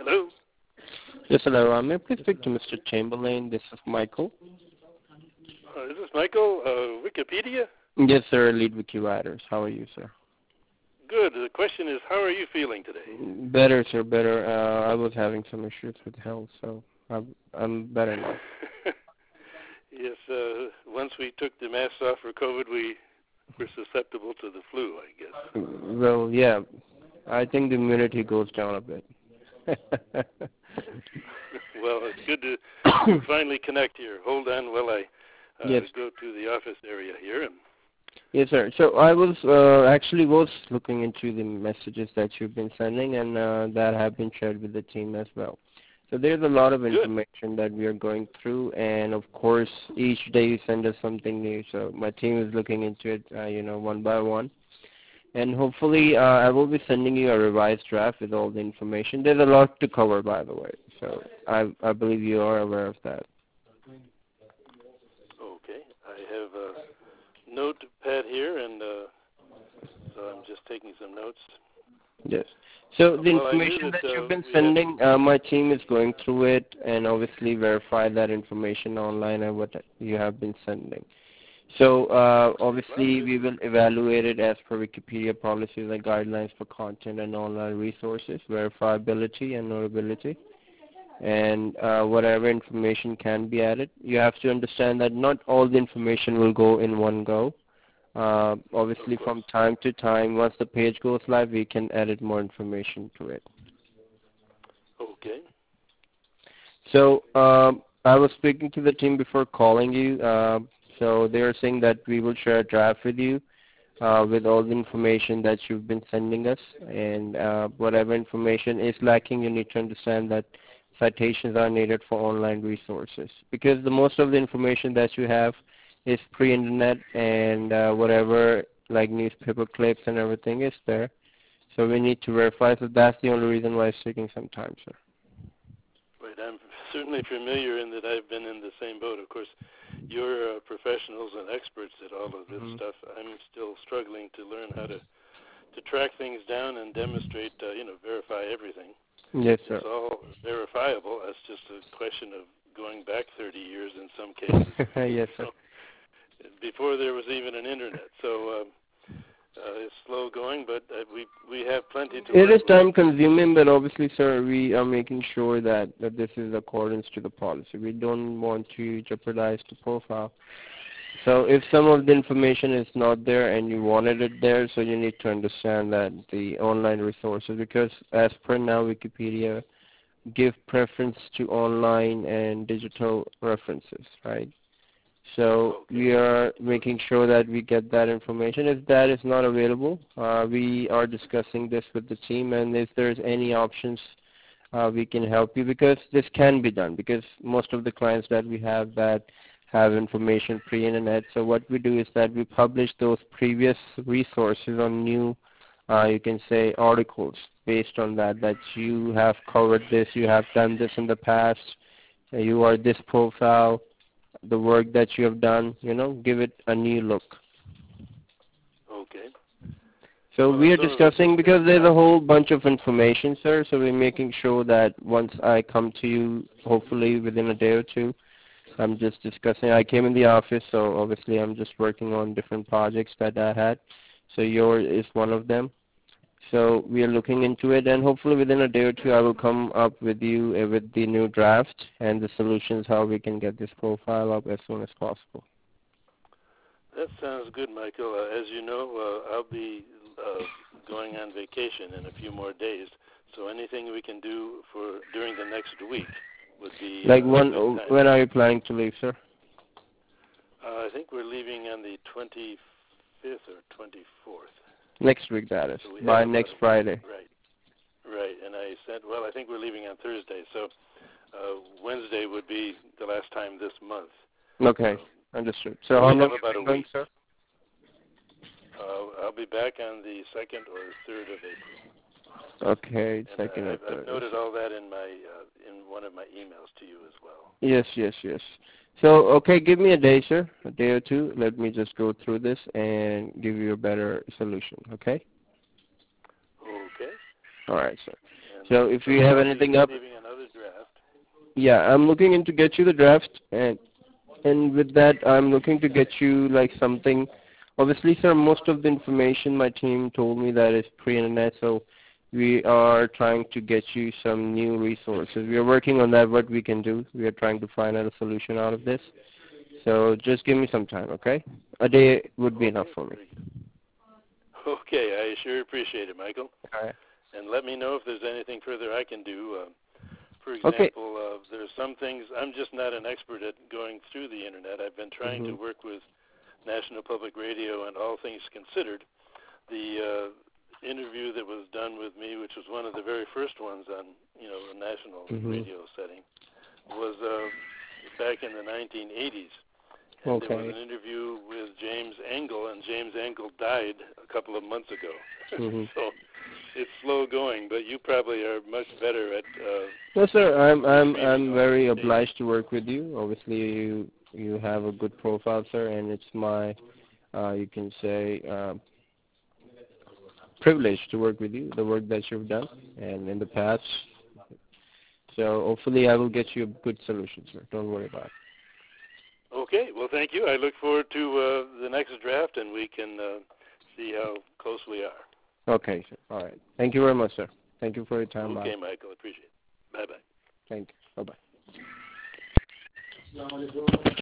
Hello? Yes, hello. May I please speak to Mr. Chamberlain? This is Michael. Is this Michael, Wikipedia? Yes, sir. Lead Wiki Writers. How are you, sir? Good. The question is, how are you feeling today? Better, sir. Better. I was having some issues with health, so I'm better now. Yes. Once we took the masks off for COVID, we were susceptible to the flu, I guess. Well, yeah. I think the immunity goes down a bit. Well, it's good to finally connect here. Hold on while I go to the office area here. Yes, sir. So I was actually looking into the messages that you've been sending, and that have been shared with the team as well. So there's a lot of information that we are going through, and of course, each day you send us something new. So my team is looking into it, one by one. And hopefully, I will be sending you a revised draft with all the information. There's a lot to cover, by the way. So I believe you are aware of that. Okay. I have a notepad here, and so I'm just taking some notes. Yes. So the information that you've been sending, my team is going through it and obviously verify that information online and what you have been sending. So obviously we will evaluate it as per Wikipedia policies and guidelines for content and online resources, verifiability and notability, and whatever information can be added. You have to understand that not all the information will go in one go. Obviously from time to time, once the page goes live, we can edit more information to it. Okay. So I was speaking to the team before calling you. So they are saying that we will share a draft with you with all the information that you've been sending us. And whatever information is lacking, you need to understand that citations are needed for online resources. Because the most of the information that you have is pre-internet, and whatever like newspaper clips and everything is there. So we need to verify. So that's the only reason why it's taking some time, sir. Right. I'm certainly familiar in that I've been in the same boat. Of course, you're professionals and experts at all of this stuff. I'm still struggling to learn how to track things down and demonstrate, verify everything. Yes, sir. It's all verifiable. That's just a question of going back 30 years in some cases. Yes, sir. Before there was even an internet. So it's slow going, but we have plenty to It is time consuming, but obviously, sir, we are making sure that this is accordance to the policy. We don't want to jeopardize the profile. So if some of the information is not there and you wanted it there, so you need to understand that the online resources, because as per now Wikipedia give preference to online and digital references, right? So we are making sure that we get that information. If that is not available, we are discussing this with the team, and if there's any options, we can help you, because this can be done, because most of the clients that we have that have information pre-internet. So what we do is that we publish those previous resources on new, you can say, articles based on that you have covered this, you have done this in the past, you are this profile, the work that you have done, give it a new look. Okay. So we are discussing, because there's a whole bunch of information, sir, so we're making sure that once I come to you, hopefully within a day or two, I'm just discussing. I came in the office, so obviously I'm just working on different projects that I had. So yours is one of them. So we are looking into it, and hopefully within a day or two I will come up with you with the new draft and the solutions how we can get this profile up as soon as possible. That sounds good, Michael. As you know, I'll be going on vacation in a few more days, so anything we can do during the next week would be like when are you planning to leave, sir? I think we're leaving on the 25th or 24th. Next week, that is, So by next Friday. Right. And I said, I think we're leaving on Thursday, so Wednesday would be the last time this month. Okay, understood. So how long about a going, week, sir? I'll be back on the 2nd or 3rd of April. Okay, and 2nd or 3rd. I've noted all that in one of my emails to you as well. Yes. So, okay, give me a day, sir, a day or two. Let me just go through this and give you a better solution, okay? Okay. All right, sir. So if you have anything up, receiving another draft. yeah, I'm looking into get you the draft, and with that, I'm looking to get you like something. Obviously, sir, most of the information my team told me that is pre-internet, so we are trying to get you some new resources. We are working on that, what we can do. We are trying to find out a solution out of this. So just give me some time, okay? A day would be enough for me. Okay, I sure appreciate it, Michael. All right. And let me know if there's anything further I can do. For example, there's some things, I'm just not an expert at going through the Internet. I've been trying to work with National Public Radio and All Things Considered. The interview that was done with me, which was one of the very first ones on, a national radio setting, was back in the 1980s. And there was an interview with James Engel, and James Engel died a couple of months ago. So it's slow going, but you probably are much better at. No, sir. I'm very obliged to work with you. Obviously, you have a good profile, sir, and it's my, you can say, privilege to work with you. The work that you've done, and in the past. So hopefully, I will get you a good solution, sir. Don't worry about it. Okay. Well, thank you. I look forward to the next draft, and we can see how close we are. Okay, sir. All right. Thank you very much, sir. Thank you for your time. Okay, Bye. Michael. Appreciate it. Bye-bye. Thank you. Bye-bye.